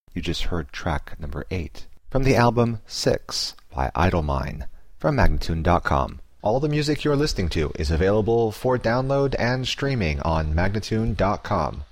You just heard track number 8 from the album 6 by Idlemine from Magnatune.com. All the music you're listening to is available for download and streaming on Magnatune.com.